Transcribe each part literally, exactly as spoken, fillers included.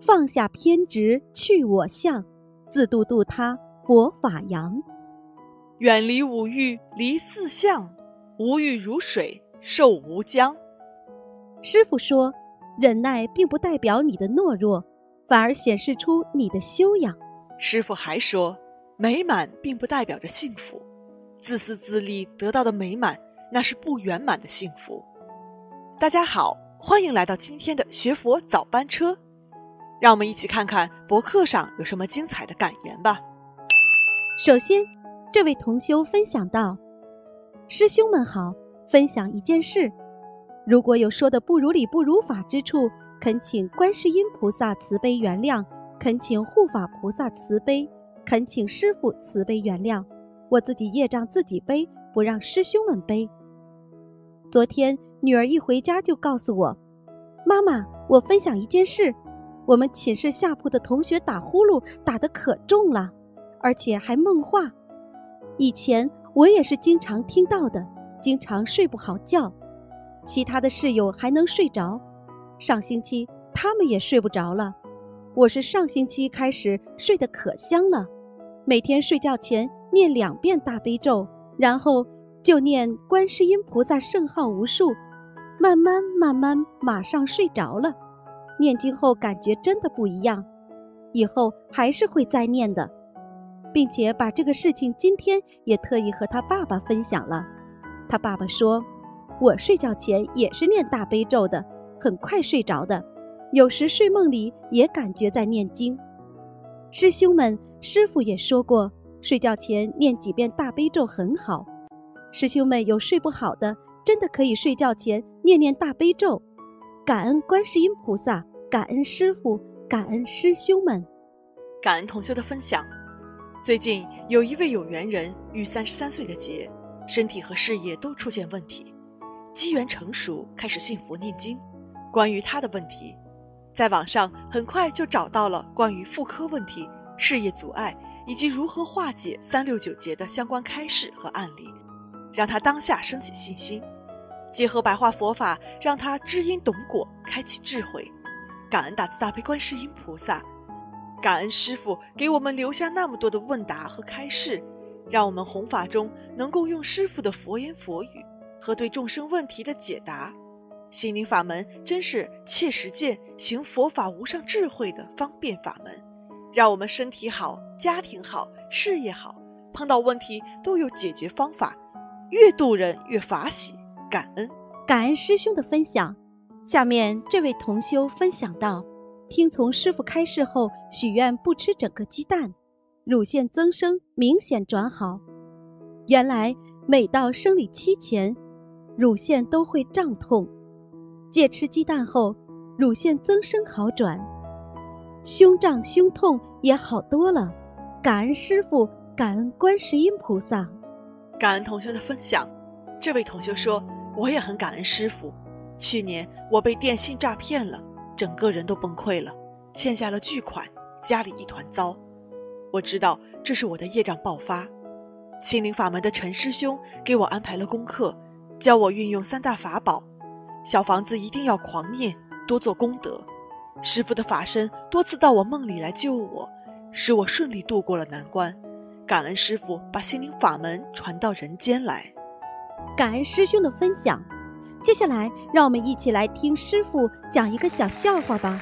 放下偏执去我相，自度度他佛法扬。 远离五欲离四相，无欲如水受无疆。 师父说，忍耐并不代表你的懦弱，反而显示出你的修养。 师父还说，美满并不代表着幸福，自私自利得到的美满，那是不圆满的幸福。大家好，欢迎来到今天的学佛早班车，让我们一起看看博客上有什么精彩的感言吧。 首先，这位同修分享到，师兄们好，分享一件事，如果有说的不如理不如法之处，恳请观世音菩萨慈悲原谅，恳请护法菩萨慈悲，恳请师父慈悲原谅，我自己业障自己背，不让师兄们背。昨天女儿一回家就告诉我，妈妈，我分享一件事，我们寝室下铺的同学打呼噜打得可重了，而且还梦话。以前我也是经常听到的，经常睡不好觉，其他的室友还能睡着，上星期他们也睡不着了，我是上星期开始睡得可香了，每天睡觉前念两遍大悲咒，然后就念观世音菩萨圣号无数，慢慢慢慢马上睡着了。念经后感觉真的不一样，以后还是会再念的，并且把这个事情今天也特意和他爸爸分享了。他爸爸说，我睡觉前也是念大悲咒的，很快睡着的，有时睡梦里也感觉在念经。师兄们，师父也说过，睡觉前念几遍大悲咒很好。师兄们有睡不好的，真的可以睡觉前念念大悲咒。感恩观世音菩萨，感恩师父，感恩师兄们。 感恩同修的分享。最近有一位有缘人遇三十三岁的劫，身体和事业都出现问题，机缘成熟，开始信佛念经。关于他的问题，在网上很快就找到了关于妇科问题、事业阻碍以及如何化解三六九劫的相关开示和案例，让他当下升起信心，结合白话佛法，让他知因懂果，开启智慧。感恩大慈大悲观世音菩萨，感恩师父给我们留下那么多的问答和开示，让我们弘法中能够用师父的佛言佛语和对众生问题的解答。心灵法门真是切实践行佛法无上智慧的方便法门，让我们身体好，家庭好，事业好，碰到问题都有解决方法，越度人越法喜。感恩感恩师兄的分享。下面这位同修分享到，听从师父开示后，许愿不吃整个鸡蛋，乳腺增生明显转好。原来每到生理期前，乳腺都会胀痛，戒吃鸡蛋后，乳腺增生好转，胸胀胸痛也好多了。感恩师父，感恩观世音菩萨。 感恩同修的分享。这位同修说，我也很感恩师父，去年我被电信诈骗了，整个人都崩溃了，欠下了巨款，家里一团糟。我知道这是我的业障爆发。心灵法门的陈师兄给我安排了功课，教我运用三大法宝，小房子一定要狂念，多做功德。师父的法身多次到我梦里来救我，使我顺利度过了难关。感恩师父把心灵法门传到人间来。 感恩师兄的分享。接下来让我们一起来听师父讲一个小笑话吧。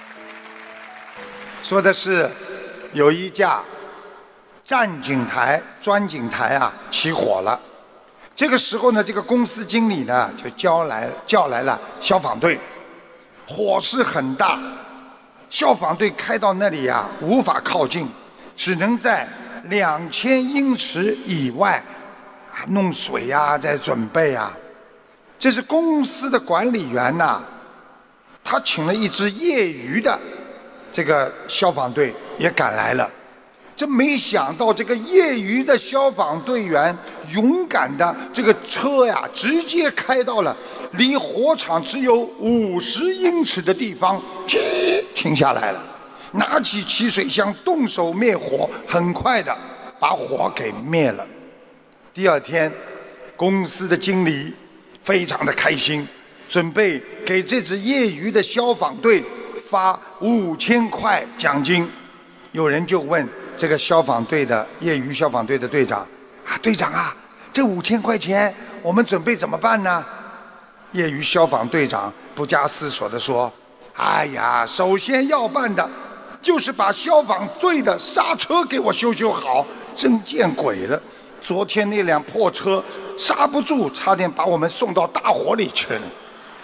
说的是有一架战警台钻井台啊起火了，这个时候呢，这个公司经理呢就叫来叫来了消防队，火势很大，消防队开到那里啊无法靠近，只能在两千英尺以外弄水啊，在准备啊。这是公司的管理员呐、啊，他请了一支业余的这个消防队也赶来了。这没想到这个业余的消防队员勇敢的这个车呀，直接开到了离火场只有五十英尺的地方，停停下来了，拿起起水枪动手灭火，很快的把火给灭了。第二天，公司的经理非常的开心，准备给这支业余的消防队发五千块奖金。有人就问这个消防队的业余消防队的队长啊，队长啊，这五千块钱我们准备怎么办呢？业余消防队长不加思索地说，哎呀，首先要办的就是把消防队的刹车给我修修好。真见鬼了，昨天那辆破车刹不住，差点把我们送到大火里去了。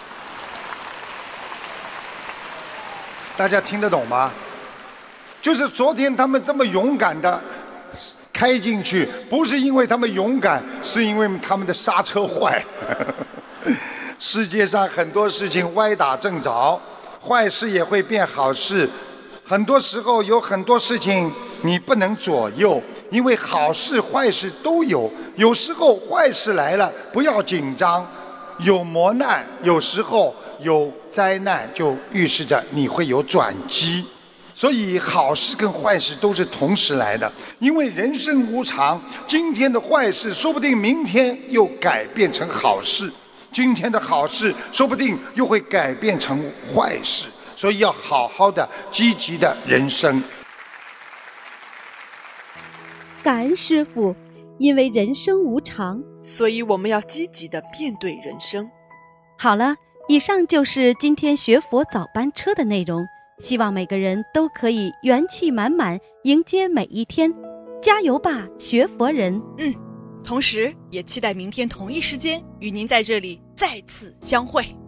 大家听得懂吗？就是昨天他们这么勇敢的开进去，不是因为他们勇敢，是因为他们的刹车坏。世界上很多事情歪打正着，坏事也会变好事。很多时候有很多事情你不能左右，因为好事坏事都有。有时候坏事来了不要紧张，有磨难，有时候有灾难，就预示着你会有转机。所以好事跟坏事都是同时来的，因为人生无常，今天的坏事说不定明天又改变成好事，今天的好事说不定又会改变成坏事，所以要好好的积极的人生。 感恩师父，因为人生无常， 所以我们要积极的面对人生。 好了，以上就是今天学佛早班车的内容，希望每个人都可以元气满满迎接每一天，加油吧，学佛人！ 嗯，同时也期待明天同一时间与您在这里再次相会。